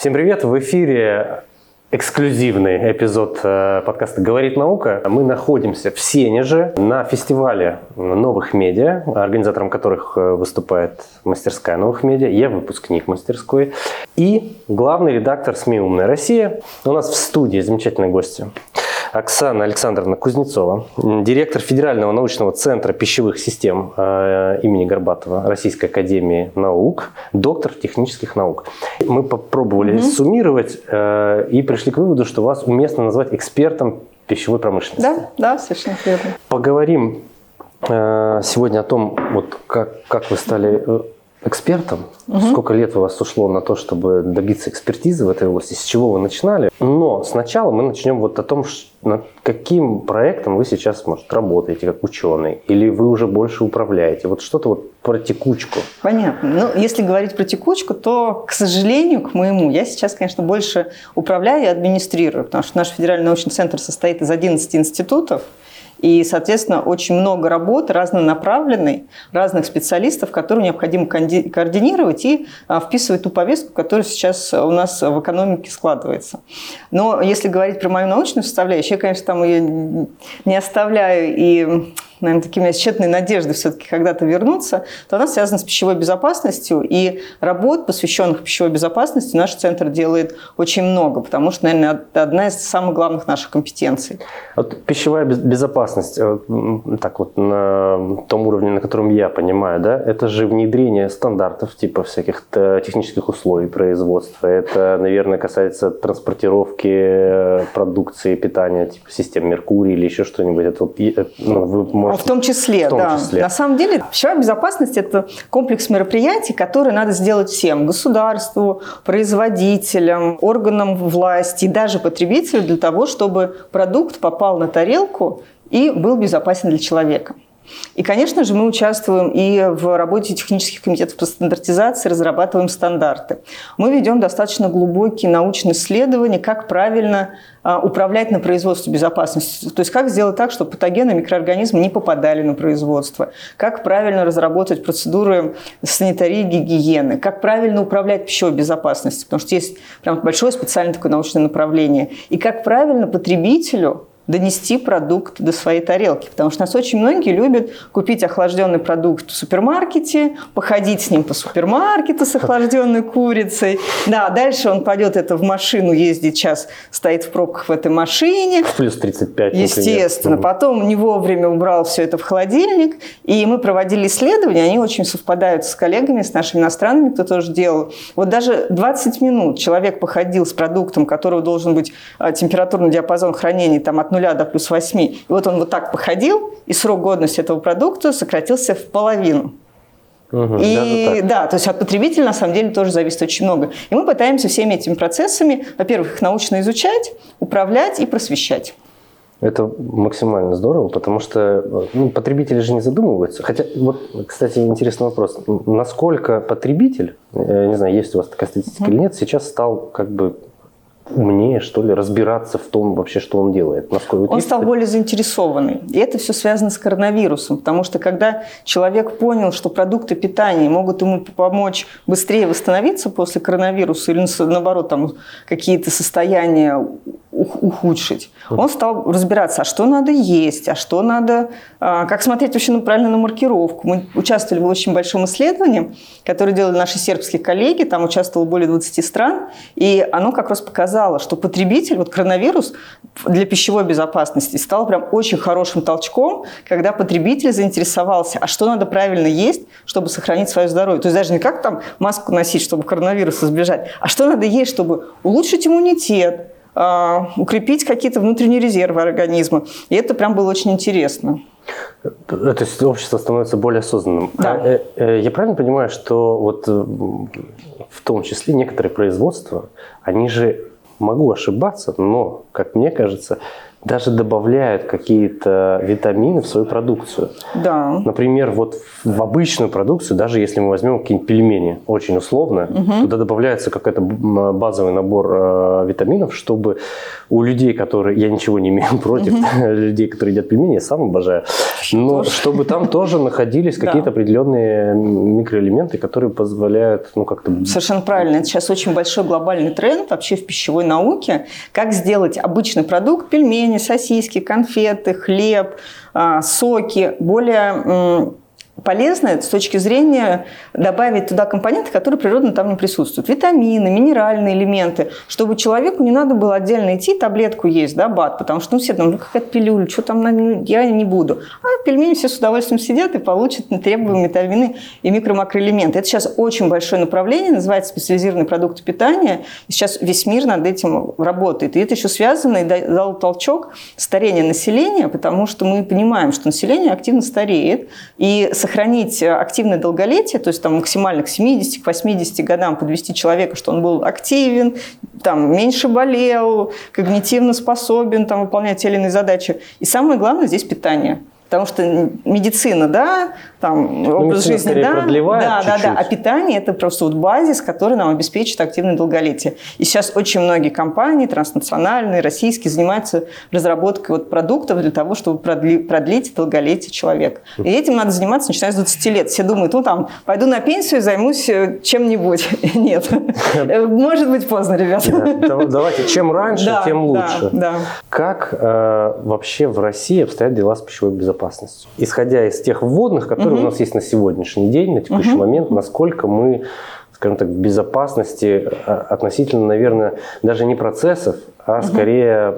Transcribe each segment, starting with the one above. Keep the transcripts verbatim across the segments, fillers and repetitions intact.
Всем привет! В эфире эксклюзивный эпизод подкаста «Говорит наука». Мы находимся в Сенеже на фестивале новых медиа, организатором которых выступает мастерская новых медиа. Я выпускник мастерской и главный редактор СМИ «Умная Россия». У нас в студии замечательные гости. Оксана Александровна Кузнецова, директор Федерального научного центра пищевых систем э, имени Горбатова Российской академии наук, доктор технических наук. Мы попробовали mm-hmm. суммировать э, и пришли к выводу, что вас уместно назвать экспертом пищевой промышленности. Да, да, совершенно верно. Поговорим э, сегодня о том, вот как, как вы стали экспертом, угу. сколько лет у вас ушло на то, чтобы добиться экспертизы в этой области, с чего вы начинали. Но сначала мы начнем вот о том, над каким проектом вы сейчас, может, работаете как ученый, или вы уже больше управляете. Вот что-то вот про текучку. Понятно. Ну, если говорить про текучку, то, к сожалению, к моему, я сейчас, конечно, больше управляю и администрирую, потому что наш Федеральный научный центр состоит из одиннадцати институтов. И, соответственно, очень много работы разнонаправленной, разных специалистов, которые необходимо координировать и вписывать ту повестку, которая сейчас у нас в экономике складывается. Но если говорить про мою научную составляющую, я, конечно, там ее не оставляю и, наверное, такими тщетной надеждой все-таки когда-то вернуться, то она связана с пищевой безопасностью. И работ, посвященных пищевой безопасности, наш центр делает очень много, потому что, наверное, это одна из самых главных наших компетенций. Вот пищевая безопасность, так вот на том уровне, на котором я понимаю, да, это же внедрение стандартов типа всяких технических условий производства. Это, наверное, касается транспортировки продукции, питания, типа систем Меркурий или еще что-нибудь. Это вот, ну, вы можете... В том числе, в том да. числе. На самом деле, пищевая безопасность – это комплекс мероприятий, которые надо сделать всем – государству, производителям, органам власти и даже потребителю для того, чтобы продукт попал на тарелку и был безопасен для человека. И, конечно же, мы участвуем и в работе технических комитетов по стандартизации, разрабатываем стандарты. Мы ведем достаточно глубокие научные исследования, как правильно а, управлять на производстве безопасности. То есть, как сделать так, чтобы патогены, микроорганизмы не попадали на производство, как правильно разработать процедуры санитарии, гигиены, как правильно управлять пищевой безопасностью, потому что есть прям большое специальное такое научное направление, и как правильно потребителю донести продукт до своей тарелки. Потому что нас очень многие любят купить охлажденный продукт в супермаркете, походить с ним по супермаркету с охлажденной курицей. Да, дальше он пойдет это в машину, ездит час, стоит в пробках в этой машине. Плюс тридцать пять, естественно. Например. Потом не вовремя убрал все это в холодильник. И мы проводили исследования, они очень совпадают с коллегами, с нашими иностранными, кто тоже делал. Вот даже двадцать минут человек походил с продуктом, у которого должен быть температурный диапазон хранения там, от нуля до плюс восьми. И вот он вот так походил, и срок годности этого продукта сократился в половину. Угу, и да, то есть от потребителя на самом деле тоже зависит очень много. И мы пытаемся всеми этими процессами, во-первых, их научно изучать, управлять и просвещать. Это максимально здорово, потому что ну, потребители же не задумываются. Хотя, вот, кстати, интересный вопрос. Насколько потребитель, я не знаю, есть у вас такая статистика или нет, сейчас стал как бы умнее, что ли, разбираться в том вообще, что он делает. Насколько он стал более заинтересованный. И это все связано с коронавирусом, потому что когда человек понял, что продукты питания могут ему помочь быстрее восстановиться после коронавируса или, наоборот, там, какие-то состояния ухудшить, он стал разбираться, а что надо есть, а что надо, как смотреть вообще правильно на маркировку. Мы участвовали в очень большом исследовании, которое делали наши сербские коллеги, там участвовало более двадцати стран, и оно как раз показало, что потребитель, вот коронавирус для пищевой безопасности стал прям очень хорошим толчком, когда потребитель заинтересовался, а что надо правильно есть, чтобы сохранить свое здоровье. То есть даже не как там маску носить, чтобы коронавируса избежать, а что надо есть, чтобы улучшить иммунитет, укрепить какие-то внутренние резервы организма. И это прям было очень интересно. То есть общество становится более осознанным. Да. А, э, я правильно понимаю, что вот в том числе некоторые производства, они же, могу ошибаться, но, как мне кажется, даже добавляют какие-то витамины в свою продукцию. Да. Например, вот в обычную продукцию, даже если мы возьмем какие-нибудь пельмени, очень условно, угу. туда добавляется какой-то базовый набор э, витаминов, чтобы у людей, которые... Я ничего не имею против угу. людей, которые едят пельмени, я сам обожаю. Но чтобы там тоже находились какие-то определенные микроэлементы, которые позволяют, ну, как-то... Совершенно правильно. Это сейчас очень большой глобальный тренд вообще в пищевой науке. Как сделать обычный продукт, пельмени, сосиски, конфеты, хлеб, соки, более... полезно с точки зрения добавить туда компоненты, которые природно там не присутствуют. Витамины, минеральные элементы, чтобы человеку не надо было отдельно идти таблетку есть, да, БАД, потому что ну, все там, ну какая-то пилюля, что там, ну, я не буду. А пельмени все с удовольствием сидят и получат требуемые витамины и микро-макроэлементы. Это сейчас очень большое направление, называется специализированные продукты питания. И сейчас весь мир над этим работает. И это еще связано и дал толчок старения населения, потому что мы понимаем, что население активно стареет, и сохранить активное долголетие, то есть там, максимально к семидесяти, к восьмидесяти годам подвести человека, что он был активен, там, меньше болел, когнитивно способен там, выполнять те или иные задачи. И самое главное здесь питание. Потому что медицина, да, там, ну, образ жизни, да, да, да, да, а питание – это просто вот базис, который нам обеспечит активное долголетие. И сейчас очень многие компании, транснациональные, российские, занимаются разработкой вот продуктов для того, чтобы продлить, продлить долголетие человека. И этим надо заниматься, начиная с двадцати лет. Все думают, ну там, пойду на пенсию и займусь чем-нибудь. Нет, может быть поздно, ребята. Давайте, чем раньше, тем лучше. Как вообще в России обстоят дела с пищевой безопасностью? Исходя из тех вводных, которые угу. у нас есть на сегодняшний день, на текущий угу. момент, насколько мы, скажем так, в безопасности относительно, наверное, даже не процессов, а угу. скорее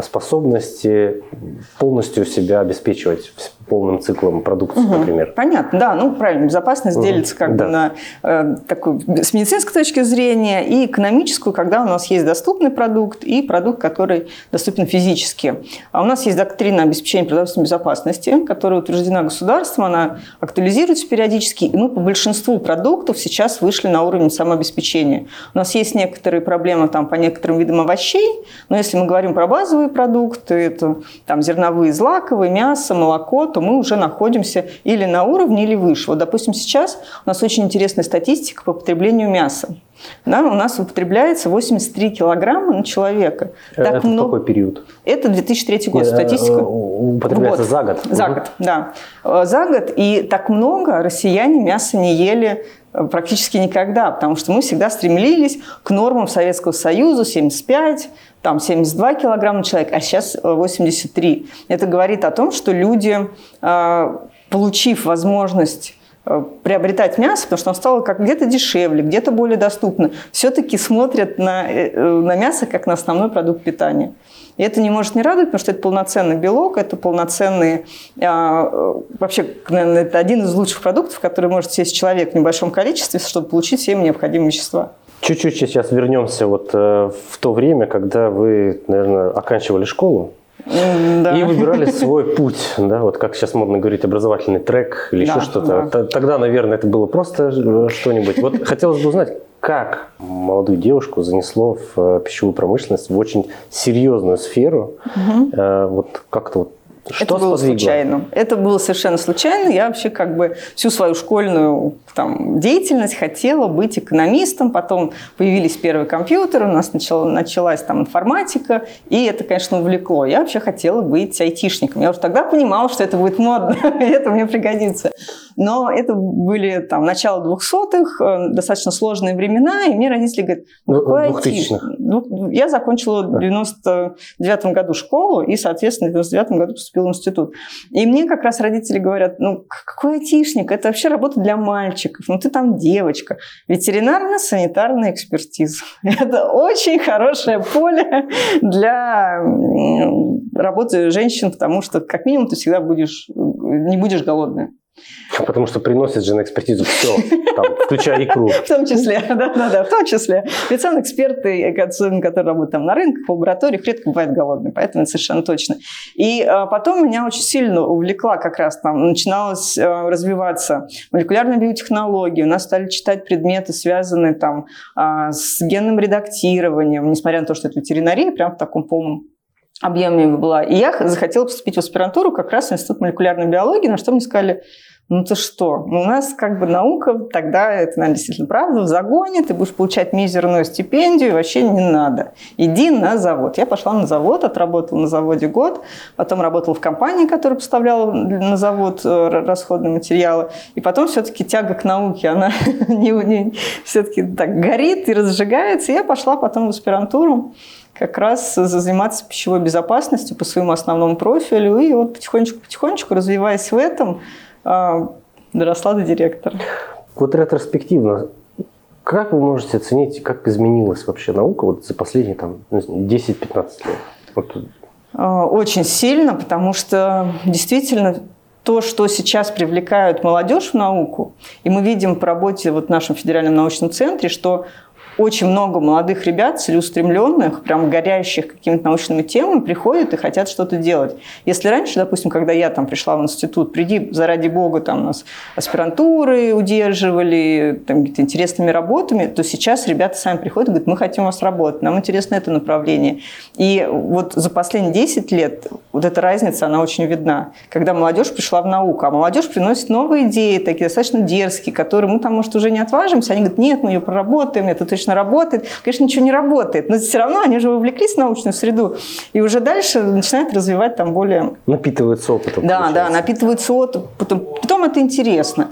способности полностью себя обеспечивать полным циклом продукции, угу. например. Понятно, да, ну правильно, безопасность угу. делится как да. бы на э, такую, с медицинской точки зрения и экономическую, когда у нас есть доступный продукт и продукт, который доступен физически. А у нас есть доктрина обеспечения продовольственной безопасности, которая утверждена государством, она актуализируется периодически, и мы по большинству продуктов сейчас вышли на уровень самообеспечения. У нас есть некоторые проблемы там, по некоторым видам овощей, но если мы говорим про базовые продукты, это там, зерновые, злаковые, мясо, молоко, то мы уже находимся или на уровне, или выше. Вот, допустим, сейчас у нас очень интересная статистика по потреблению мяса. Да, у нас употребляется восемьдесят три килограмма на человека. Это так много... какой период? Это две тысячи третий год, статистика. Употребляется год. за год? За угу. год, да. За год. И так много россияне мяса не ели практически никогда, потому что мы всегда стремились к нормам Советского Союза, семьдесят пять, там семьдесят два килограмма на человека, а сейчас восемьдесят три. Это говорит о том, что люди, получив возможность приобретать мясо, потому что оно стало как где-то дешевле, где-то более доступно, все-таки смотрят на, на мясо как на основной продукт питания. И это не может не радовать, потому что это полноценный белок, это полноценный, вообще, наверное, это один из лучших продуктов, который может съесть человек в небольшом количестве, чтобы получить все ему необходимые вещества. Чуть-чуть сейчас вернемся вот в то время, когда вы, наверное, оканчивали школу. Да. И выбирали свой путь, да, вот как сейчас модно говорить, образовательный трек или да, еще что-то. Да. Тогда, наверное, это было просто что-нибудь. Вот хотелось бы узнать, как молодую девушку занесло в пищевую промышленность, в очень серьезную сферу, угу. вот как-то вот. Что это было сподвигло? Случайно. Это было совершенно случайно. Я вообще как бы всю свою школьную там, деятельность хотела быть экономистом. Потом появились первые компьютеры, у нас начала, началась там информатика, и это, конечно, увлекло. Я вообще хотела быть айтишником. Я уже тогда понимала, что это будет модно, и это мне пригодится. Но это были там начало двухсотых, достаточно сложные времена, и мне родители говорят, ну какой айтишник? Я закончила в девяносто девятом году школу, и, соответственно, в девяносто девятом году поступила в институт. И мне как раз родители говорят, ну какой айтишник? Это вообще работа для мальчиков, ну ты там девочка. Ветеринарно-санитарная экспертиза. Это очень хорошее поле для работы женщин, потому что как минимум ты всегда будешь, не будешь голодная. Потому что приносит же на экспертизу все, там, включая икру. В том числе, да-да-да, в том числе. Ведь сам эксперты, которые работают там на рынках, в лабораториях, редко бывают голодные, поэтому это совершенно точно. И а, потом меня очень сильно увлекла как раз там, начиналась а, развиваться молекулярная биотехнология, у нас стали читать предметы, связанные там а, с генным редактированием, несмотря на то, что это ветеринария, прям в таком полном объеме была. И я захотела поступить в аспирантуру как раз в Институт молекулярной биологии, на что мне сказали, Ну ты что? У нас как бы наука, тогда это, наверное, действительно правда, в загоне, ты будешь получать мизерную стипендию, вообще не надо. Иди на завод. Я пошла на завод, отработала на заводе год, потом работала в компании, которая поставляла на завод расходные материалы, и потом все-таки тяга к науке, она не, не, все-таки так горит и разжигается, и я пошла потом в аспирантуру как раз заниматься пищевой безопасностью по своему основному профилю, и вот потихонечку-потихонечку, развиваясь в этом, доросла до директора. Вот ретроспективно, как вы можете оценить, как изменилась вообще наука вот за последние там, десять-пятнадцать лет? Вот. Очень сильно, потому что действительно то, что сейчас привлекают молодежь в науку, и мы видим по работе вот в нашем федеральном научном центре, что очень много молодых ребят, целеустремленных, прям горящих какими-то научными темами, приходят и хотят что-то делать. Если раньше, допустим, когда я там пришла в институт, приди, заради бога, там нас аспирантуры удерживали, там, какими-то интересными работами, то сейчас ребята сами приходят и говорят, мы хотим у вас работать, нам интересно это направление. И вот за последние десять лет вот эта разница, она очень видна, когда молодежь пришла в науку, а молодежь приносит новые идеи, такие достаточно дерзкие, которые мы там, может, уже не отважимся, они говорят, нет, мы ее проработаем, это точно работает. Конечно, ничего не работает, но все равно они же вовлеклись в научную среду и уже дальше начинают развивать там более... Напитываются опытом. Да, получается. Да, напитываются опытом. Потом, потом это интересно.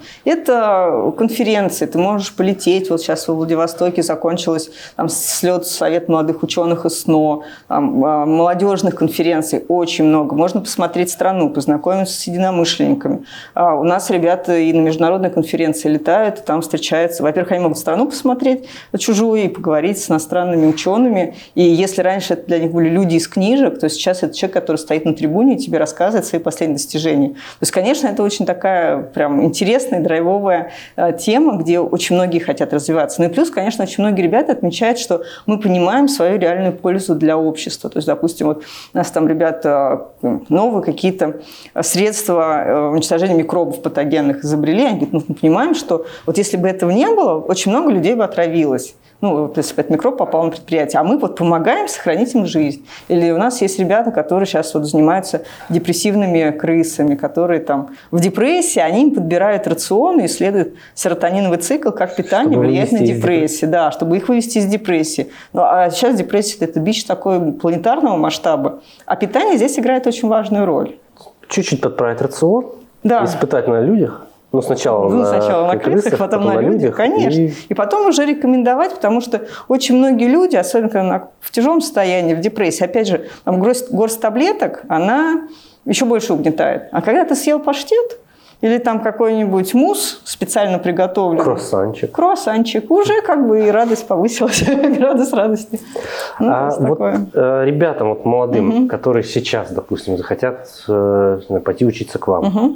Это конференции, ты можешь полететь. Вот сейчас во Владивостоке закончилась там слет Совет молодых ученых из СНО, там, молодежных конференций очень много. Можно посмотреть страну, познакомиться с единомышленниками. А у нас ребята и на международные конференции летают, там встречаются. Во-первых, они могут страну посмотреть, чужую, и поговорить с иностранными учеными. И если раньше это для них были люди из книжек, то сейчас это человек, который стоит на трибуне и тебе рассказывает свои последние достижения. То есть, конечно, это очень такая прям интересная, драйвовая э, тема, где очень многие хотят развиваться. Ну и плюс, конечно, очень многие ребята отмечают, что мы понимаем свою реальную пользу для общества. То есть, допустим, вот у нас там ребята новые какие-то средства уничтожения микробов патогенных изобрели. Они говорят, ну, мы понимаем, что вот если бы этого не было, очень много людей бы отравилось. Ну, вот если бы этот микроб попал на предприятие, а мы вот помогаем сохранить им жизнь. Или у нас есть ребята, которые сейчас вот занимаются депрессивными крысами, которые там в депрессии, они им подбирают рацион и исследуют серотониновый цикл, как питание чтобы влияет на депрессию. Да, чтобы их вывести из депрессии. Ну, а сейчас депрессия – это бич такой планетарного масштаба. А питание здесь играет очень важную роль. Чуть-чуть подправить рацион, да. Испытать на людях. Ну, сначала, ну, на, сначала на крысах, потом, потом на людях, людях конечно. И... и потом уже рекомендовать, потому что очень многие люди, особенно когда в тяжелом состоянии, в депрессии, опять же, там горсть, горсть таблеток, она еще больше угнетает. А когда ты съел паштет, или там какой-нибудь мусс специально приготовленный. Круассанчик. Круассанчик. Уже как бы и радость повысилась, градус радости. Ну, а вот э, ребятам вот молодым, угу. которые сейчас, допустим, захотят э, пойти учиться к вам, угу.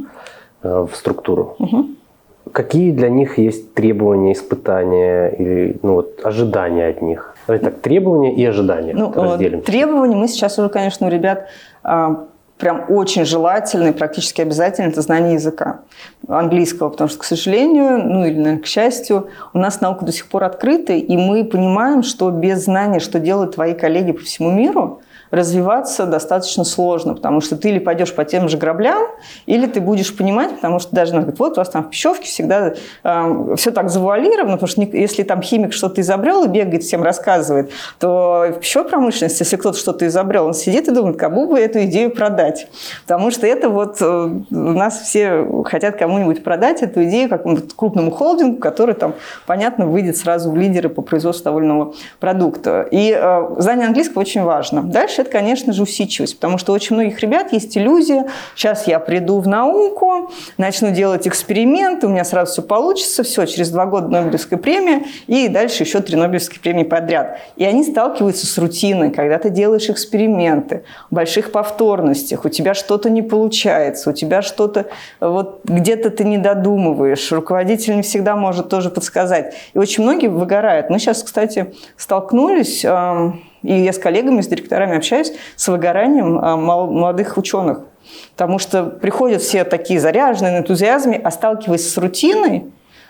в структуру. Угу. Какие для них есть требования, испытания или ну, вот, ожидания от них? Давайте так, требования и ожидания. Ну, требования мы сейчас уже, конечно, у ребят а, прям очень желательно и практически обязательно это знание языка английского, потому что, к сожалению, ну или, наверное, к счастью, у нас наука до сих пор открыта, и мы понимаем, что без знания, что делают твои коллеги по всему миру, развиваться достаточно сложно, потому что ты или пойдешь по тем же граблям, или ты будешь понимать, потому что даже, говорят, вот у вас там в пищевке всегда э, все так завуалировано, потому что не, если там химик что-то изобрел и бегает, всем рассказывает, то в пищевой промышленности, если кто-то что-то изобрел, он сидит и думает, кому бы эту идею продать. Потому что это вот э, у нас все хотят кому-нибудь продать эту идею какому-то крупному холдингу, который там, понятно, выйдет сразу в лидеры по производству того или иного продукта. И э, знание английского очень важно. Дальше это, конечно же, усидчивость, потому что у очень многих ребят есть иллюзия, сейчас я приду в науку, начну делать эксперименты, у меня сразу все получится, все, через два года Нобелевская премия, и дальше еще три Нобелевские премии подряд. И они сталкиваются с рутиной, когда ты делаешь эксперименты, в больших повторностях, у тебя что-то не получается, у тебя что-то, вот где-то ты не додумываешь, руководитель не всегда может тоже подсказать. И очень многие выгорают. Мы сейчас, кстати, столкнулись... И я с коллегами, с директорами общаюсь с выгоранием молодых ученых. Потому что приходят все такие заряженные на энтузиазме, а сталкиваясь с рутиной,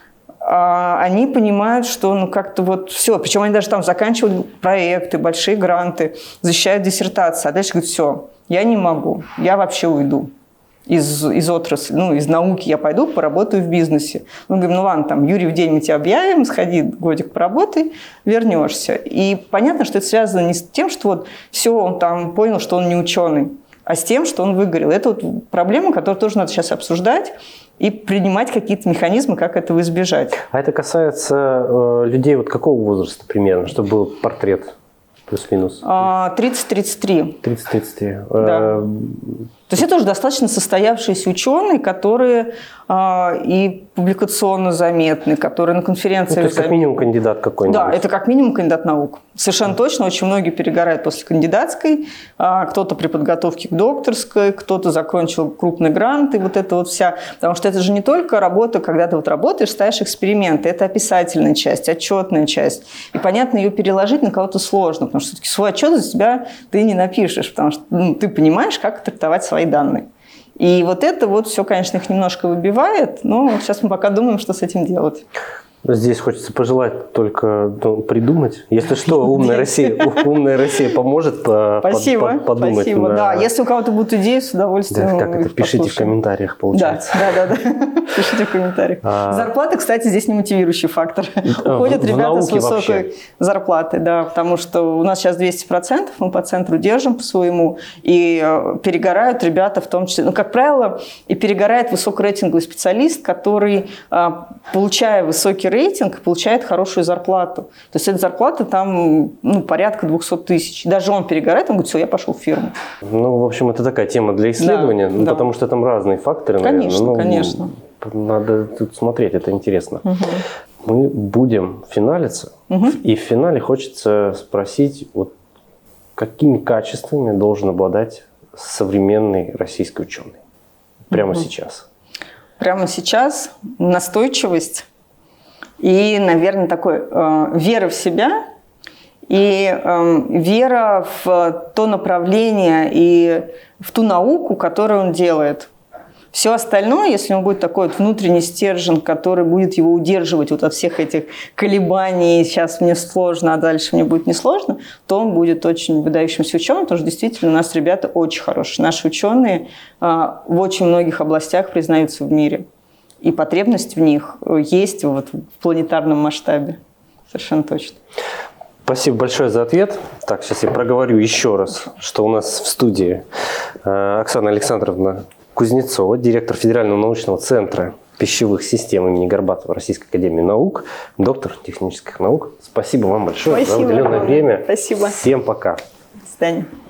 они понимают, что ну как-то вот все. Причем они даже там заканчивают проекты, большие гранты, защищают диссертации. А дальше говорят, все, я не могу, я вообще уйду. из, из отрасли, ну, из науки, я пойду поработаю в бизнесе. Мы говорим, ну ладно, там, Юрий, в день мы тебя объявим, сходи годик поработай, вернешься. И понятно, что это связано не с тем, что вот все, он там понял, что он не ученый, а с тем, что он выгорел. Это вот проблема, которую тоже надо сейчас обсуждать и принимать какие-то механизмы, как этого избежать. А это касается э, людей вот какого возраста примерно, чтобы был портрет плюс-минус? тридцать тридцать три. тридцать тридцать три. Да. То есть это уже достаточно состоявшиеся ученые, которые а, и публикационно заметны, которые на конференциях ну, то есть заметны. Как минимум кандидат какой-нибудь. Да, это как минимум кандидат наук. Совершенно точно, очень многие перегорают после кандидатской, а, кто-то при подготовке к докторской, кто-то закончил крупный грант, и вот это вот вся. Потому что это же не только работа, когда ты вот работаешь, ставишь эксперименты, это описательная часть, отчетная часть. И, понятно, ее переложить на кого-то сложно, потому что все-таки свой отчет за себя ты не напишешь, потому что ну, ты понимаешь, как трактовать свои данные. И вот это вот все, конечно, их немножко выбивает, но сейчас мы пока думаем, что с этим делать. Здесь хочется пожелать только ну, придумать. Если что, умная Россия, умная Россия поможет спасибо, под, под, подумать. Спасибо, на... да. Если у кого-то будут идеи, с удовольствием. Да, как это? Пишите послушаем. В комментариях, получается. Да, да, да. да. Пишите в комментариях. А... Зарплата, кстати, здесь не мотивирующий фактор. Уходят в, ребята в с высокой вообще. зарплатой, да, потому что у нас сейчас двести процентов, мы по центру держим по своему, и перегорают ребята в том числе. Ну, как правило, и перегорает высокорейтинговый специалист, который, получая высокий рейтинг, получает хорошую зарплату. То есть эта зарплата там ну, порядка двести тысяч. Даже он перегорает, он говорит, все, я пошел в фирму. Ну, в общем, это такая тема для исследования, да, ну, да. потому что там разные факторы, конечно, наверное. Конечно, конечно. Надо тут смотреть, это интересно. Угу. Мы будем финалиться, угу. и в финале хочется спросить, вот, какими качествами должен обладать современный российский ученый? Прямо угу. сейчас. Прямо сейчас настойчивость. И, наверное, такой э, вера в себя и э, вера в то направление и в ту науку, которую он делает. Все остальное, если он будет такой вот внутренний стержень, который будет его удерживать вот от всех этих колебаний, сейчас мне сложно, а дальше мне будет несложно, то он будет очень выдающимся ученым, потому что действительно у нас ребята очень хорошие. Наши ученые э, в очень многих областях признаются в мире. И потребность в них есть вот в планетарном масштабе. Совершенно точно. Спасибо большое за ответ. Так, сейчас я проговорю еще раз, что у нас в студии Оксана Александровна Кузнецова, директор Федерального научного центра пищевых систем имени Горбатова Российской академии наук, доктор технических наук. Спасибо вам большое Спасибо за уделенное вам. время. Спасибо. Всем пока. До свидания.